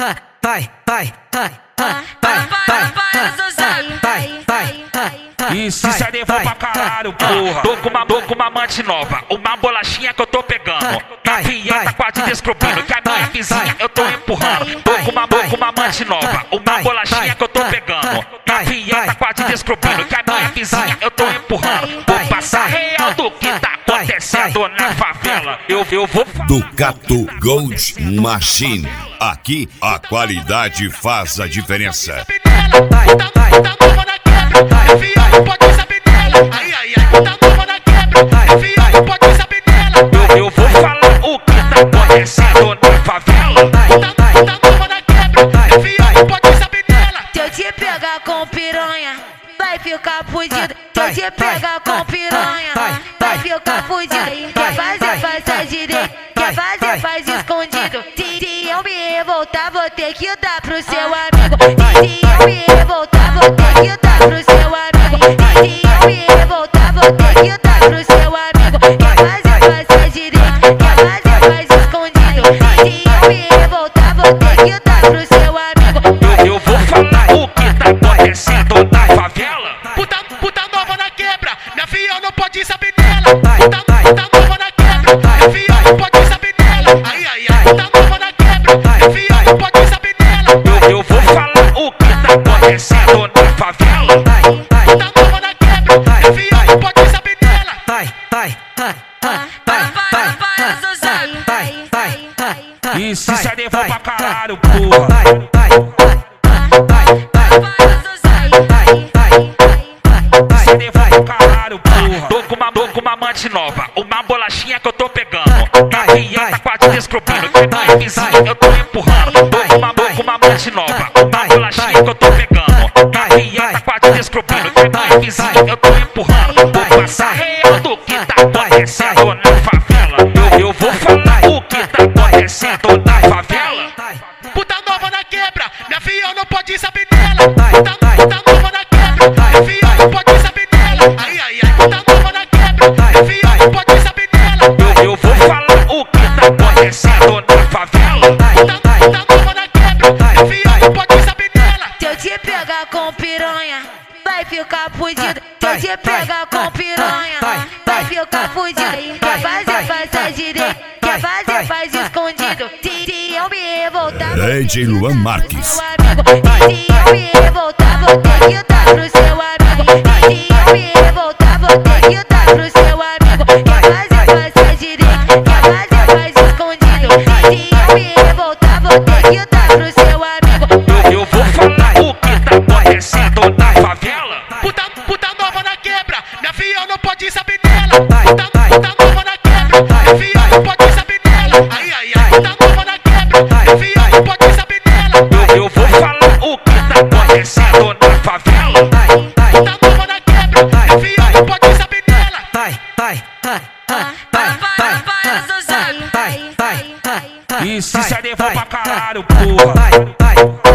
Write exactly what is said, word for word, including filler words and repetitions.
vai, vai, vai, vai, vai, vai, vai, vai. E se sai levou pra caralho, porra. Tô com uma, tô com uma amante nova, uma bolachinha que eu tô pegando. Novinha tá quase descobrindo que a minha vizinha eu tô empurrando. Tô com uma, tô com uma amante nova, uma bolachinha que eu tô pegando. Novinha tá quase descobrindo que a minha vizinha eu tô empurrando. Vou passar real do que tá acontecendo na favela. Eu, eu vou Ducato Gold Machine. Aqui a qualidade faz a diferença. Eu, eu vou falar o que tá acontecendo na favela. Se eu te pegar com piranha, vai ficar fudido. Se eu te pegar com piranha, vai ficar fudido. Quer fazer, faz a direita. Quer fazer, faz escondido. Se, se eu me revoltar, vou ter que dar pro seu amigo. Se eu me revoltar, vou ter que dar pro seu amigo. Se eu me revoltar, vou ter que dar pro seu amigo. Quer fazer, faz a direita. Quer fazer, faz escondido. Se eu me revoltar, vou ter que dar pro seu amigo. Eu, eu vou falar o que tá acontecendo na favela. Puta, puta nova na quebra, minha filha não pode saber dela. Puta, puta nova na quebra, minha filha não pode saber dela. Ai, ai, ai, puta nova na quebra, minha filha não pode saber dela. Eu, eu vou falar o que tá acontecendo na favela. Puta nova na quebra, minha filha não pode saber dela. Vai, vai, vai, vai, vai, vai, vai, vai, vai. E se sai levou pra caralho, porra. Vai, vai, vai, Se levou pra caralho, porra. Tô com uma, tô com uma amante nova, uma bolachinha que eu tô pegando. Novinha tá quase descobrindo que a minha vizinha eu tô empurrando. Tô com uma, tô com uma amante nova, uma bolachinha que eu tô pegando. Novinha tá quase descobrindo que a minha vizinha eu tô empurrando. Vou passar real do que tá acontecendo na favela. Eu, eu vou falar o que tá acontecendo na favela. Puta nova na quebra, minha filha não pode saber dela. Puta, puta nova na quebra, minha filha não pode saber dela. Ai, ai, ai, puta nova na quebra, minha filha não pode saber dela. Eu, eu vou falar o que tá acontecendo na favela. Puta, puta nova na quebra, minha filha não pode saber dela. Se eu te pegar com piranha, vai ficar fudido. Se eu te pegar com piranha, vai ficar fudido. Quer fazer, faz a direita. Quer fazer, faz escondido. Se, se eu me revoltar, D J Luan Marques. se eu me revoltar, vou ter que dar pro seu amigo. Se eu me revoltar, vou ter que dar pro seu amigo. Quer fazer, faz a direita. Quer fazer, faz escondido. Se eu me revoltar, vou ter que dar pro seu amigo. Eu, eu vou falar o que tá acontecendo na favela. Puta, puta nova na quebra, minha filha não pode saber dela. Puta, puta nova na quebra, minha filha não pode saber dela. Ai, ai, ai, puta nova na quebra, minha filha não pode saber dela. Eu, eu vou falar o que tá acontecendo na favela. Puta nova na quebra, minha filha não pode saber dela. vai, vai, vai, vai, vai, vai, vai, vai, vai. E se sai levou pra caralho, porra. Vai, vai,